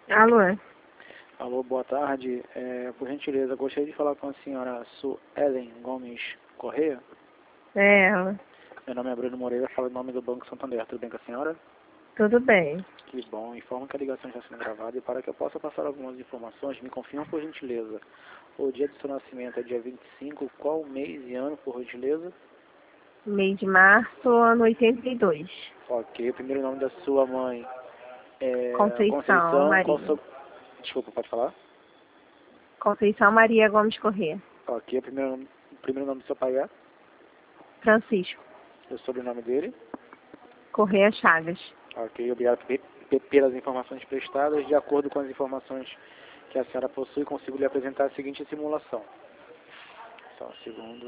Alô? Alô, boa tarde. Por gentileza, gostaria de falar com a senhora Suelen Gomes Correia. É ela. Meu nome é Bruno Moreira, falo em nome do Banco Santander. Tudo bem com a senhora? Tudo bem. Que bom. Informo que a ligação está sendo gravada e para que eu possa passar algumas informações, me confirma por gentileza. O dia do seu nascimento é dia 25, qual mês e ano, por gentileza? Mês de março, ano 82. Ok. O primeiro nome da sua mãe é Conceição Conceição. Maria. Desculpa, pode falar? Conceição Maria Gomes Corrêa. Ok. O primeiro nome do seu pai é? Francisco O sobrenome dele? Corrêa Chagas. Ok, obrigado pelas informações prestadas. De acordo com as informações que a senhora possui, consigo lhe apresentar a seguinte simulação. Só um segundo.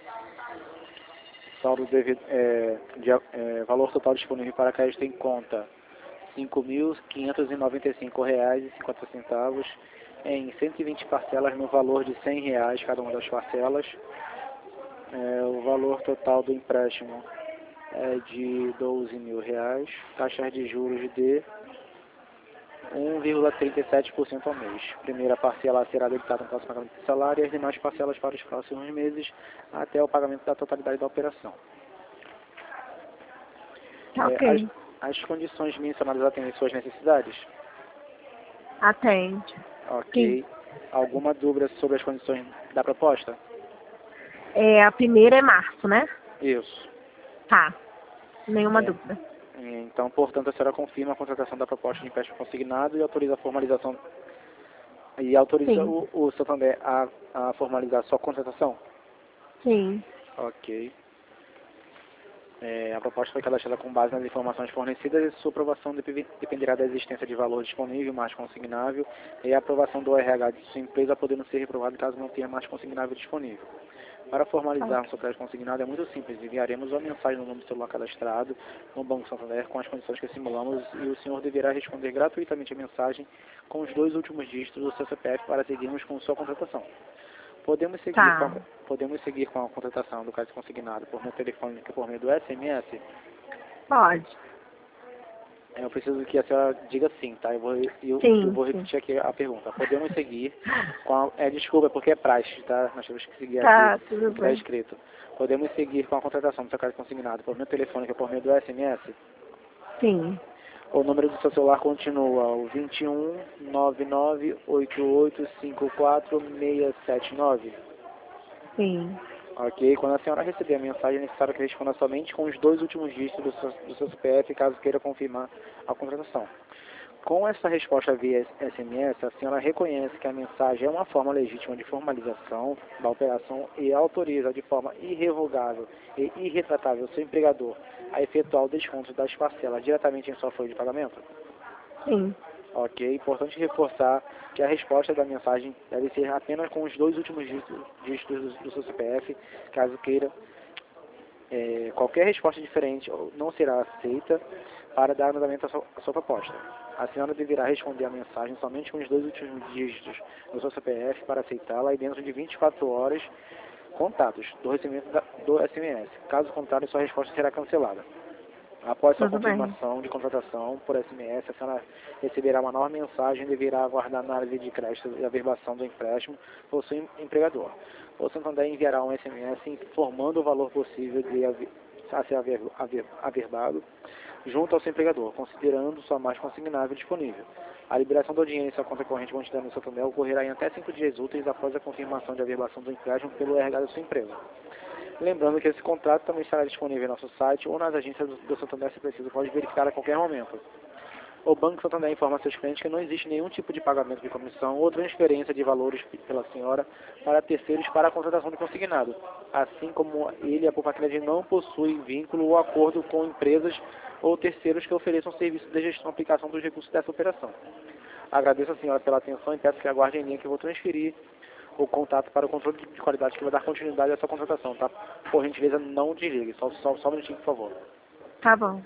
Saldo valor total disponível para crédito em conta: R$ 5.595,50 em 120 parcelas no valor de R$ 100 cada uma das parcelas. O valor total do empréstimo é de R$ 12.000, taxas de juros de 1,37% ao mês. Primeira parcela será debitada no próximo pagamento de salário e as demais parcelas para os próximos meses até o pagamento da totalidade da operação. Tá É, as, ok. as condições mencionadas atendem suas necessidades? Atende. Sim. Ok. Alguma dúvida sobre as condições da proposta? A primeira é março, né? Isso. Tá. Nenhuma É, dúvida. então, portanto, a senhora confirma a contratação da proposta de empréstimo consignado e autoriza a formalização e autoriza Sim. o Santander a formalizar a sua contratação? Sim. Ok. A proposta foi cadastrada com base nas informações fornecidas e sua aprovação dependerá da existência de valor disponível, mais consignável, e a aprovação do RH de sua empresa podendo ser reprovada caso não tenha mais consignável disponível. Para formalizar o Ok. seu crédito consignado é muito simples. Enviaremos uma mensagem no nome do celular cadastrado no Banco Santander com as condições que simulamos e o senhor deverá responder gratuitamente a mensagem com os 2 últimos dígitos do seu CPF para seguirmos com sua contratação. Podemos seguir com a, Tá. podemos seguir com a contratação do crédito consignado por meio telefônico por meio do SMS? Pode. Eu preciso que a senhora diga sim, tá? Eu Sim, vou sim. repetir aqui a pergunta. Podemos seguir com desculpa, é porque é praxe, tá? Nós temos que seguir aqui Tá, tudo o que está bem. escrito. Podemos seguir com a contratação do seu crédito consignado por meio telefônico por meio do SMS? Sim. O número do seu celular continua o 21 99 88 54 679. Sim. Ok, quando a senhora receber a mensagem, é necessário que responda somente com os 2 últimos dígitos do seu CPF, caso queira confirmar a contratação. Com essa resposta via SMS, a senhora reconhece que a mensagem é uma forma legítima de formalização da operação e autoriza de forma irrevogável e irretratável o seu empregador a efetuar o desconto das parcelas diretamente em sua folha de pagamento? Sim. Ok, importante reforçar que a resposta da mensagem deve ser apenas com os 2 últimos dígitos do seu CPF, caso queira. Qualquer resposta diferente não será aceita para dar andamento à sua proposta. A senhora deverá responder a mensagem somente com os 2 últimos dígitos do seu CPF para aceitá-la e dentro de 24 horas contados do recebimento do SMS. Caso contrário, sua resposta será cancelada. Após sua Tudo bem. confirmação de contratação por SMS, a senhora receberá uma nova mensagem e deverá aguardar na área de crédito e averbação do empréstimo por seu empregador. O Santander enviará um SMS informando o valor possível a ser averbado junto ao seu empregador, considerando sua mais consignável disponível. A liberação da audiência à conta corrente contida no Santander ocorrerá em até 5 dias úteis após a confirmação de averbação do empréstimo pelo RH da sua empresa. Lembrando que esse contrato também estará disponível em nosso site ou nas agências do Santander, se preciso, pode verificar a qualquer momento. O Banco Santander informa a seus clientes que não existe nenhum tipo de pagamento de comissão ou transferência de valores pela senhora para terceiros para a contratação de consignado, assim como ele, a Poupa-Crédito, não possui vínculo ou acordo com empresas ou terceiros que ofereçam serviço de gestão e aplicação dos recursos dessa operação. Agradeço a senhora pela atenção e peço que aguarde em linha que eu vou transferir o contato para o controle de qualidade que vai dar continuidade à sua contratação, tá? Por gentileza, não desligue. Só um minutinho, por favor. Tá bom.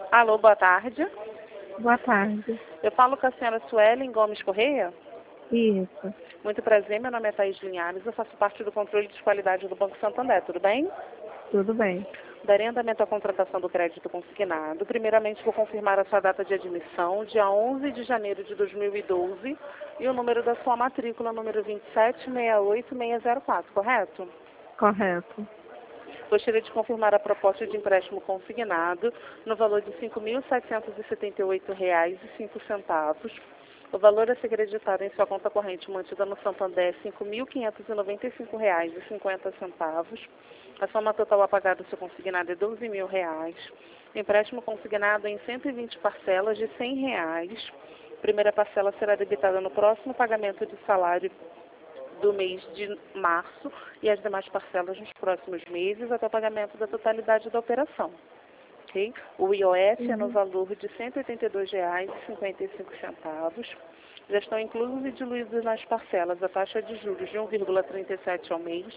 Alô, boa tarde. Boa tarde. Eu falo com a senhora Suelen Gomes Correia. Isso. Muito prazer, meu nome é Thaís Linhares, eu faço parte do controle de qualidade do Banco Santander, tudo bem? Tudo bem. Darei andamento à contratação do crédito consignado. Primeiramente, vou confirmar a sua data de admissão, dia 11 de janeiro de 2012, e o número da sua matrícula, número 2768604, correto? Correto. Gostaria de confirmar a proposta de empréstimo consignado no valor de R$ 5.778,05. O valor a ser creditado em sua conta corrente mantida no Santander é R$ 5.595,50. A soma total a pagar do seu consignado é R$ 12.000. Empréstimo consignado em 120 parcelas de R$ 100. Primeira parcela será debitada no próximo pagamento de salário do mês de março e as demais parcelas nos próximos meses até o pagamento da totalidade da operação. Okay? O IOF é no valor de R$ 182,55. Já estão inclusos e diluídos nas parcelas a taxa de juros de 1,37 ao mês,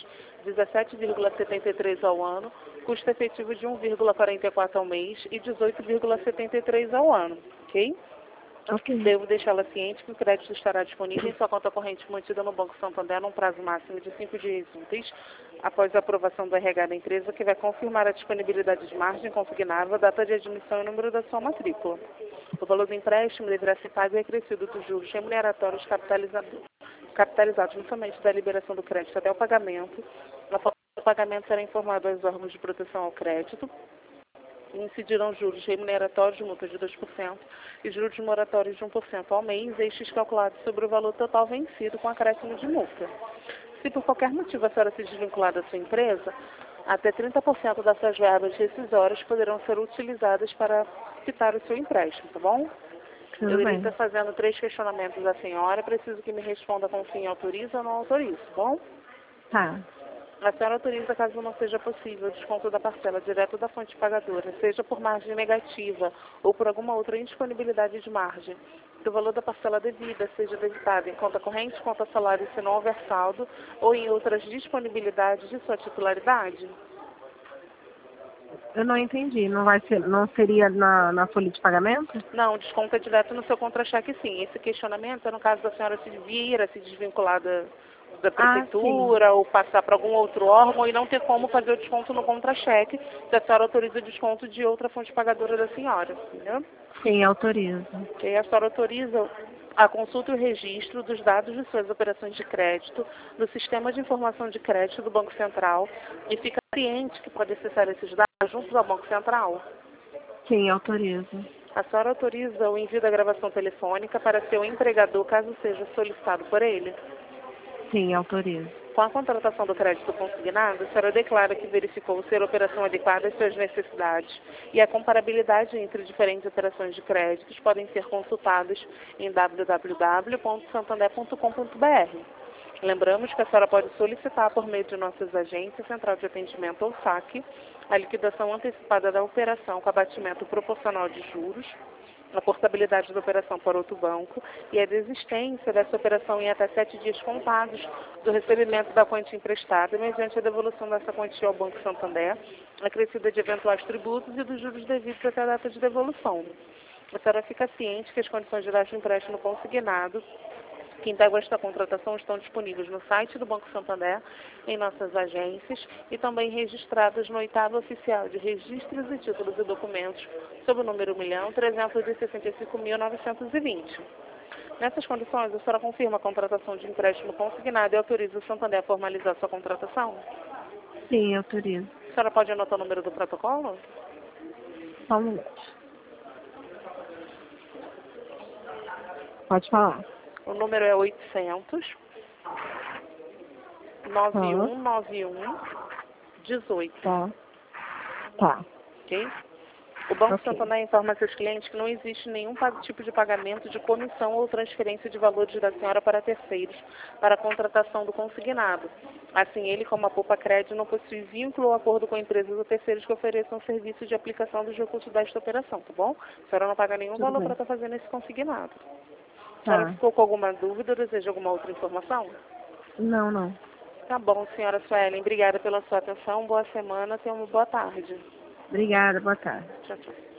17,73 ao ano, custo efetivo de 1,44 ao mês e 18,73 ao ano. Ok? Ok. Devo deixá-la ciente que o crédito estará disponível em sua conta corrente mantida no Banco Santander num prazo máximo de 5 dias úteis, após a aprovação do RH da empresa, que vai confirmar a disponibilidade de margem consignável, a data de admissão e o número da sua matrícula. O valor do empréstimo deverá ser pago e acrescido dos juros remuneratórios capitalizados no somente da liberação do crédito até o pagamento. Na forma do pagamento será informado aos órgãos de proteção ao crédito. Incidirão juros remuneratórios de multa de 2% e juros moratórios de 1% ao mês, estes calculados sobre o valor total vencido com acréscimo de multa. Se por qualquer motivo a senhora se desvincular da sua empresa, até 30% dessas verbas rescisórias poderão ser utilizadas para quitar o seu empréstimo, tá bom? Tudo Eu irei bem. estar fazendo 3 questionamentos à senhora, preciso que me responda com sim, autoriza ou não autoriza, tá bom? Tá. A senhora autoriza, caso não seja possível, o desconto da parcela direto da fonte pagadora, seja por margem negativa ou por alguma outra indisponibilidade de margem, que o valor da parcela devida seja debitado em conta corrente, conta salário se não houver saldo ou em outras disponibilidades de sua titularidade? Eu não entendi. Não seria na folha de pagamento? Não, o desconto é direto no seu contra-cheque, sim. Esse questionamento é no caso da senhora se desvincular da Sim. prefeitura ou passar para algum outro órgão e não ter como fazer o desconto no contra-cheque, se a senhora autoriza o desconto de outra fonte pagadora da senhora, entendeu? Sim, autorizo. E a senhora autoriza a consulta e o registro dos dados de suas operações de crédito no Sistema de Informação de Crédito do Banco Central e fica ciente que pode acessar esses dados juntos ao Banco Central? Sim, autorizo. A senhora autoriza o envio da gravação telefônica para seu empregador, caso seja solicitado por ele? Sim, autorizo. Com a contratação do crédito consignado, a senhora declara que verificou ser a operação adequada às suas necessidades e a comparabilidade entre diferentes operações de créditos podem ser consultadas em www.santander.com.br. Lembramos que a senhora pode solicitar por meio de nossas agências, Central de Atendimento ou SAC, a liquidação antecipada da operação com abatimento proporcional de juros, a portabilidade da operação para outro banco e a desistência dessa operação em até 7 dias contados do recebimento da quantia emprestada, mediante a devolução dessa quantia ao Banco Santander, acrescida de eventuais tributos e dos juros devidos até a data de devolução. A senhora fica ciente que as condições gerais de empréstimo consignado que integram esta contratação estão disponíveis no site do Banco Santander, em nossas agências e também registradas no 8º Oficial de Registros e Títulos e Documentos, sob o número 1.365.920. Nessas condições, a senhora confirma a contratação de empréstimo consignado e autoriza o Santander a formalizar sua contratação? Sim, autorizo. A senhora pode anotar o número do protocolo? Só um minuto. Pode falar. O número é 800 9191 18. Tá. Tá. Ok? O Banco Ok. Santander informa a seus clientes que não existe nenhum tipo de pagamento de comissão ou transferência de valores da senhora para terceiros para a contratação do consignado. Assim, ele, como a Poupa Crédito, não possui vínculo ou acordo com empresas ou terceiros que ofereçam serviço de aplicação dos recursos desta operação, tá bom? A senhora não paga nenhum Tudo valor bem. para estar fazendo esse consignado. A Tá. senhora ficou com alguma dúvida ou deseja alguma outra informação? Não, não. Tá bom, senhora Suelen. Obrigada pela sua atenção. Boa semana. Tenha uma boa tarde. Obrigada, boa tarde. Tchau, tchau.